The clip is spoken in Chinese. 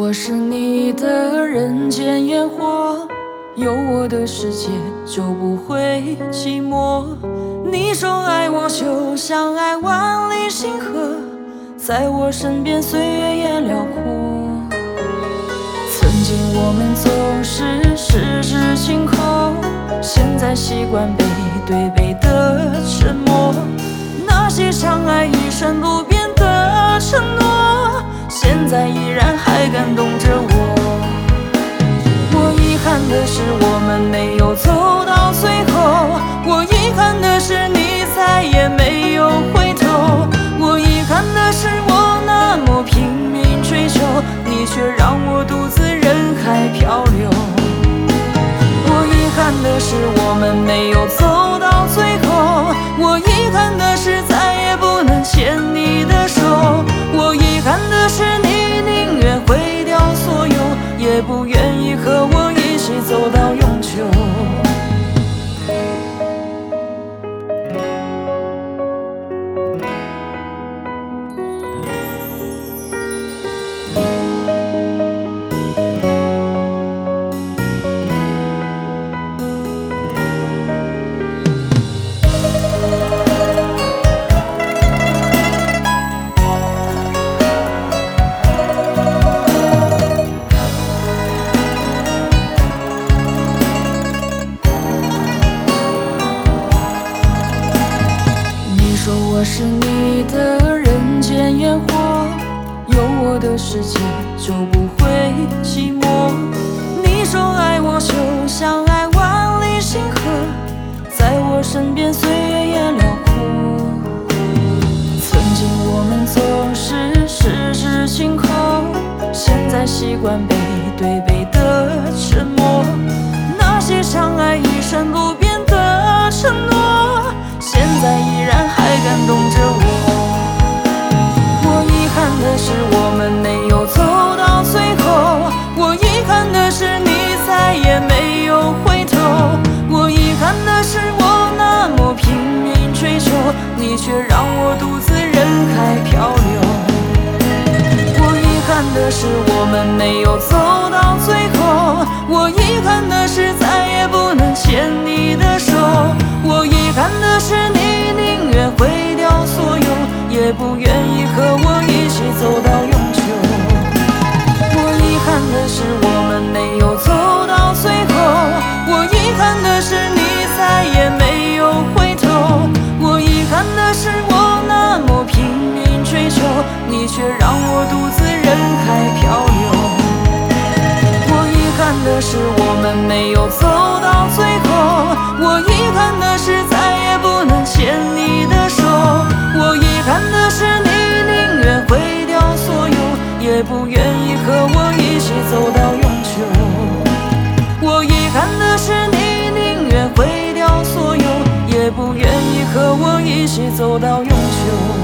我是你的人间烟火，有我的世界就不会寂寞。你说爱我就像爱万里星河，在我身边岁月也辽阔。曾经我们总是十指紧扣，现在习惯背对背的沉默。那些相爱一生不变的承诺，现在依然还感动着我。我遗憾的是我们没有走到最后，我遗憾的是你再也没有回头，我遗憾的是我那么拼命追求，你却让我独自人海漂流。我遗憾的是我们没有走到最后，我遗憾的是再也不能牵你的手，我遗憾的是你宁愿毁掉所有，也不愿意和我一起走到永久。我是你的人间烟火，有我的世界就不会寂寞。你说爱我就像爱万里星河，在我身边岁月也辽阔。曾经我们总是十指紧扣，现在习惯背对背的沉默。那些相爱一生不变的承诺，现在依然还感动着我。我遗憾的是我们没有走到最后，我遗憾的是你再也没有回头，我遗憾的是我那么拼命追求，你却让我独自人海漂流。我遗憾的是我们没有走到最后，我遗憾的是再也不能牵你的手，我遗憾的是你宁愿毁掉所有，也不愿意和我一起走到永久。我遗憾的是我们没有走到最后，我遗憾的是你再也没有回头，我遗憾的是我那么拼命追求，你却让我独自人海漂流。我遗憾的是我们没有走到最后，我遗憾的是再也不能牵你的手，我遗憾的是你宁愿毁掉所有，也不愿意和我一起走到永久。我遗憾的是你宁愿毁掉所有，也不愿意和我一起走到永久。